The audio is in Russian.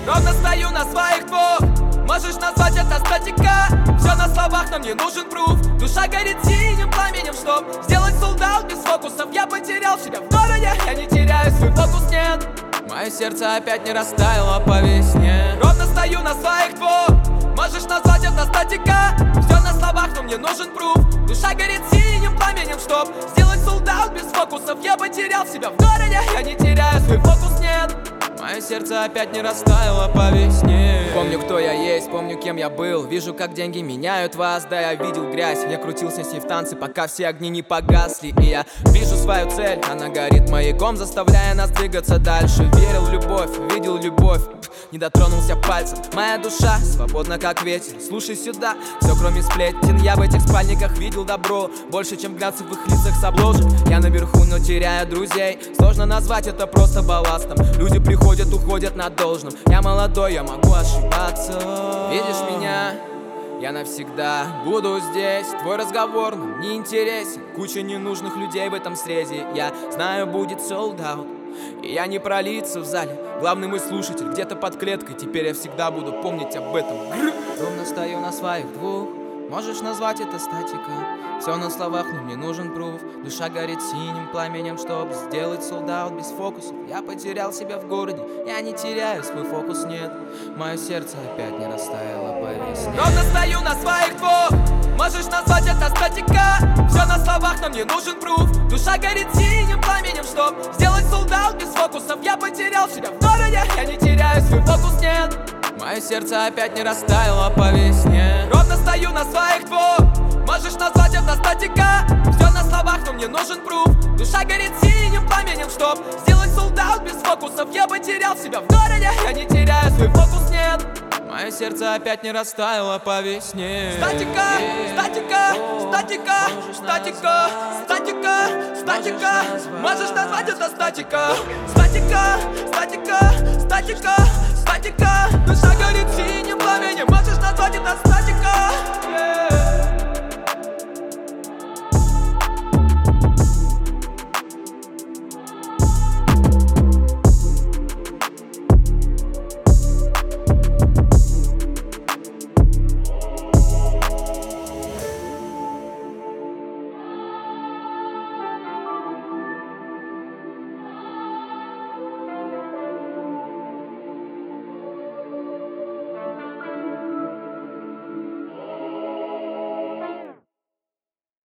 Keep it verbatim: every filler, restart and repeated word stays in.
Ровно стою на своих двух. Можешь назвать это статика. Все на словах, но мне нужен пруф. Душа горит синим пламенем, чтоб сделать солдат без фокусов. Я потерял себя в городе, я не теряю свой фокус, нет. Мое сердце опять не растаяло по весне. Ровно стою на своих двух. Можешь назвать это статика. Все на словах, но мне нужен пруф. Душа горит синим пламенем, чтоб сделать солдат без фокусов. Я потерял себя в городе, я не теряю свой фокус, нет. Мое сердце опять не растаяло по весне. Помню, кто я есть, помню, кем я был. Вижу, как деньги меняют вас, да, я видел грязь. Я крутился с ней в танце, пока все огни не погасли. И я вижу свою цель, она горит маяком, заставляя нас двигаться дальше. Верил в любовь, видел любовь, не дотронулся пальцем. Моя душа свободна, как ветер. Слушай сюда, все кроме сплетен. Я в этих спальниках видел добро, больше, чем гнаться в их лицах с обложек. Я наверху, но теряю друзей. Сложно назвать это просто балластом. Люди приходят, уходят на должном. Я молодой, я могу ошибаться. Видишь меня? Я навсегда буду здесь. Твой разговор нам не интересен. Куча ненужных людей в этом срезе. Я знаю, будет sold out. И я не пролиться в зале. Главный мой слушатель где-то под клеткой. Теперь я всегда буду помнить об этом. Ровно стою на своих двух. Можешь назвать это статика. Все на словах, но мне нужен пруф. Душа горит синим пламенем, чтоб сделать солдат без фокусов. Я потерял себя в городе, я не теряю свой фокус, нет. Мое сердце опять не растаяло по весне. Ровно стою на своих двух. Можешь назвать это статика. Все на словах, но мне нужен пруф. Душа горит синим пламенем, чтоб сделать солдат без фокусов. Я потерял себя в городе, я не теряю свой фокус, нет. Мое сердце опять не растаяло по весне. Ровно стою на своих двух. Можешь назвать это статика. Все на словах, но мне нужен пруф. Душа горит синим пламенем, чтоб сделать солдат без фокусов. Я потерял себя в городе, я не теряю свой фокус, нет. Мое сердце опять не растаяло по весне. Статика, статика, статика, статика, статика, статика. Можешь назвать это статика. Статика, статика, статика, статика. Душа